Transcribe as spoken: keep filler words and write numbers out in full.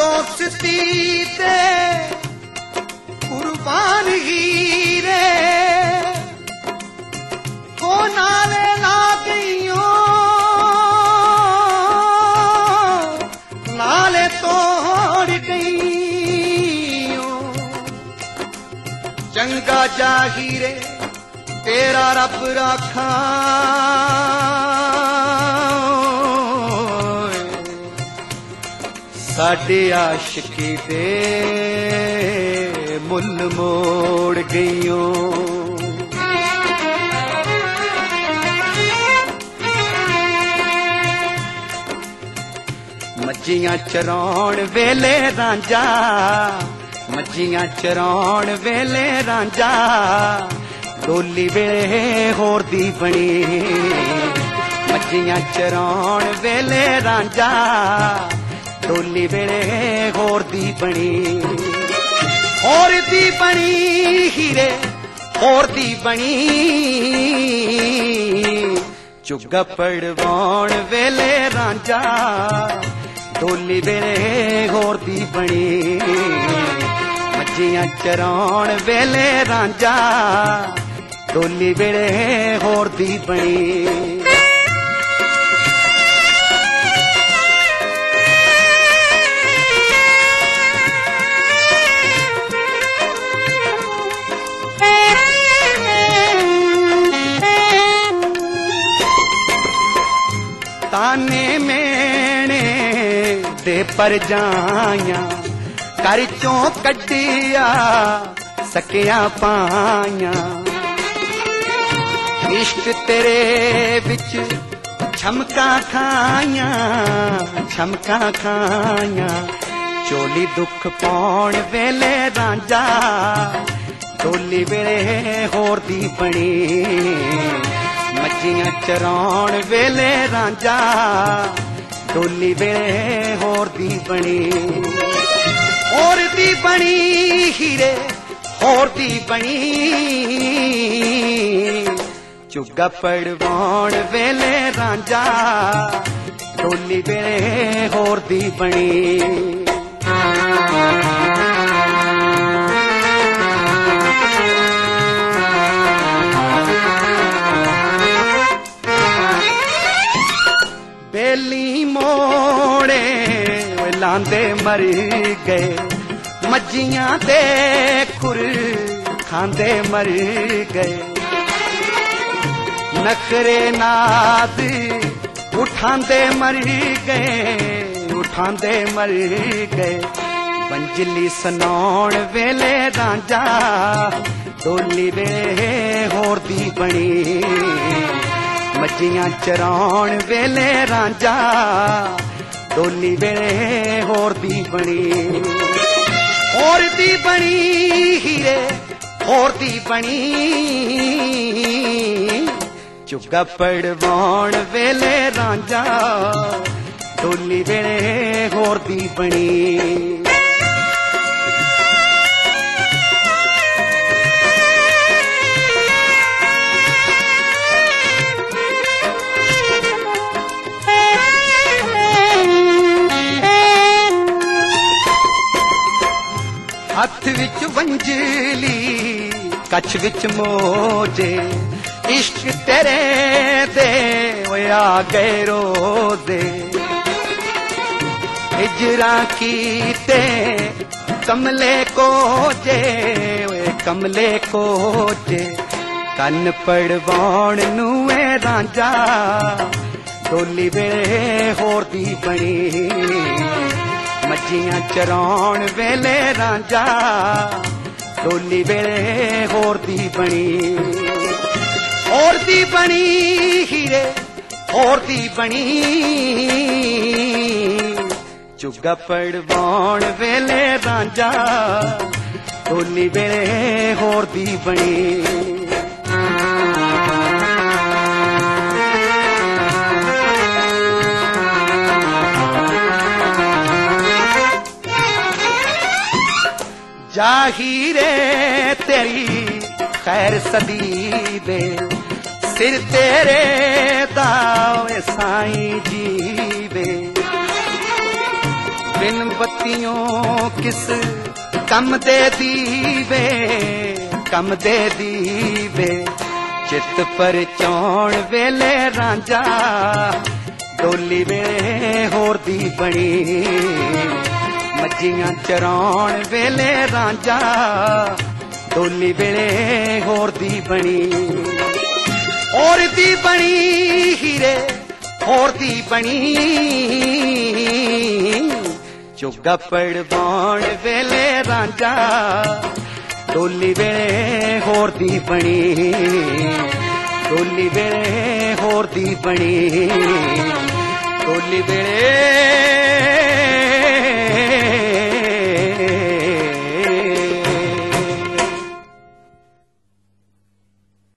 दोस्ती ते कुर्बान हीरे को नाले ला गईयो नाले तोड़ गईयो चंगा जाहीरे तेरा रब राखा साडे आशिकी दे मुल मोड़ गईयो मज्जियां चराउण वेले रांझा मज्जियां चराउण वेले रांझा डोली वेले होर दी बनी मज्जियां चराउण वेले रांझा डोली वेले होर दी बनी होर दी बनी हीरे होर दी बनी चुग्गा पड़वाउण वेले रांझा डोली वेले होर दी बनी मज्जियां चराउण वेले रांझा डोली वेले होर दी बनी ताने मेने दे पर जाया कर चों कड्डिया सकिया पाया इश्क तेरे बिच छमका खाया छमका खाया चोली दुख पाउण वेले रांझा डोली वेले होर दी बनी मज्जियां चराउण वेले रांझा डोली वेले होर दी बनी होर दी बनी हीरे होर दी बनी चुग्गा पड़वाउण वेले रांझा डोली वेले होर दी बनी बेली मोड़े लांदे मर गए मज्जियां दे खुर खांदे मर गए नखरे नाद उठांदे मर गए उठांदे मर गए पंजली सनाउण वेले रांझा डोली वेले होर दी बनी मज्जियां चराउण वेले रांझा डोली वेले होर दी बनी होर दी बनी हीरे होर दी बनी चुग्गा पड़वाउण वेले रांझा डोली वेले होर दी बनी हथ विच वंजली कच्छ विच मोजे इश्क तेरे दे आ गए रोजे हिजरा कीते कमले को जे कमले को जे कन पड़वाउण नूए रांझा डोली वेले होर दी बनी मज्जियां चराउण वेले रांझा डोली वेले होर दी बनी होर दी बनी हीरे होर दी बनी चुग्गा पड़वाउण वेले रांझा डोली वेले होर दी बनी जाहीरे तेरी खैर सदी दे सिर तेरे दावे साईं जी दे बिन बत्तियों किस कम दे दीवे, कम दे दीवे। चित पर चौण वेले रांझा डोली वेले होर दी बनी, मज्जियां चराउण वेले रांझा डोली वेले होर दी बनी। होर दी बनी हीरे होर दी बनी, चुगा पड़वाउण वेले रांझा डोली वेले होर दी बनी, डोली वेले होर दी बनी, डोली वेले